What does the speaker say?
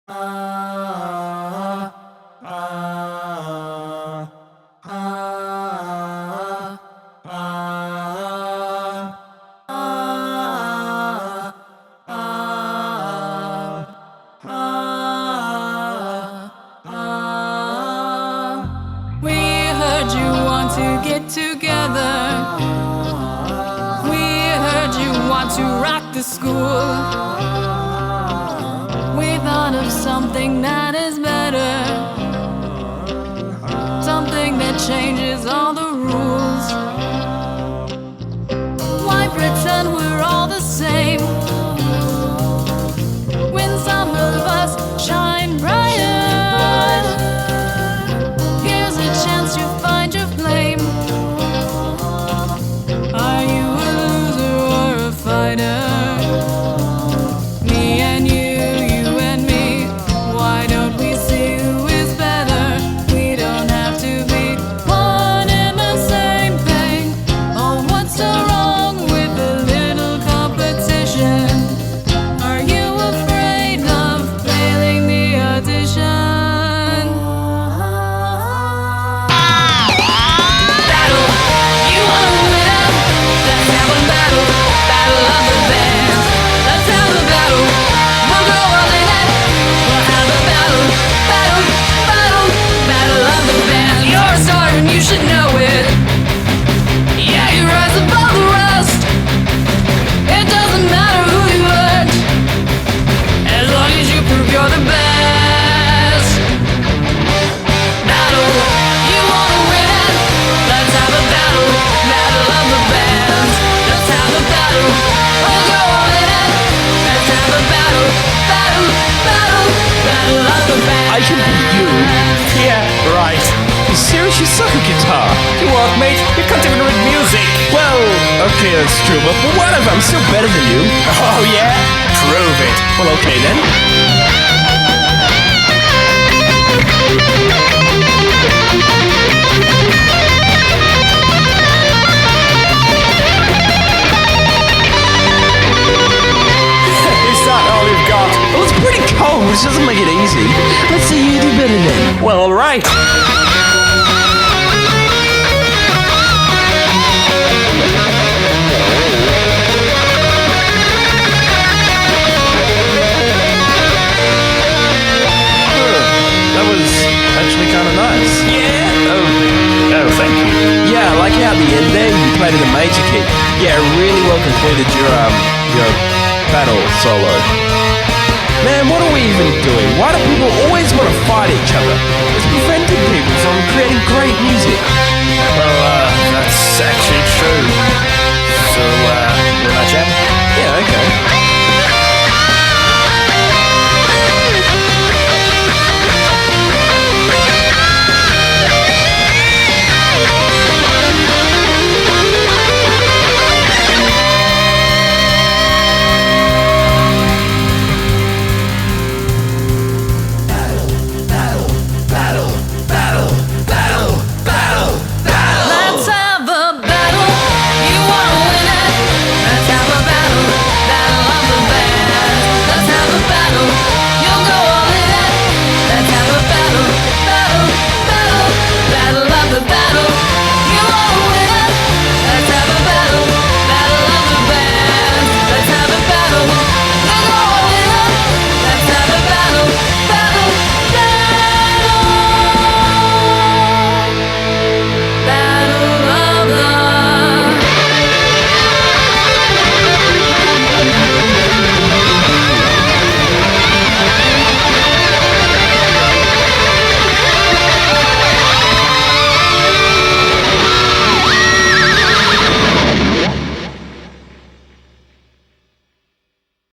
We heard you want to get together. We heard you want to rock the school. We thought of something that is better, something that changes all the rules. Why pretend we're all the same when some of us shine brighter? Here's a chance to find your flame. Are you a loser or a fighter? Me and you and me. Why don't we see who is better? We don't have to be one in the same thing. Oh, what's so wrong with a little competition? Are you afraid of failing the audition? Battle, you wanna win? Let's have a battle, battle of the bands. Let's have a battle, we'll go all in it. We'll have a battle, battle, battle, battle of the bands. You're a star and you should know it. Yeah, you rise above the rest. It doesn't matter who you hurt, as long as you prove you're the best. Battle, you wanna win it? Let's have a battle, battle of the bands. Let's have a battle, we'll go all in it. Let's have a battle, battle, battle, battle of the bands. I can beat you. Yeah, right. You seriously suck at guitar. You what, mate? You can't even read music. Well, okay, that's true, but whatever, I'm still better than you. Oh yeah? Prove it. Well, okay then. Is that all you've got? Well, it's pretty cold, which doesn't make it easy. Let's see you do better then. Well, alright. That was actually kind of nice. Yeah? Oh, thank you. Yeah, I like how at the end there you played it a major key. Yeah, really well completed your battle solo. Man, what are we even doing? Why do people always want to fight each other? It's preventing people from creating great music. Well, that's actually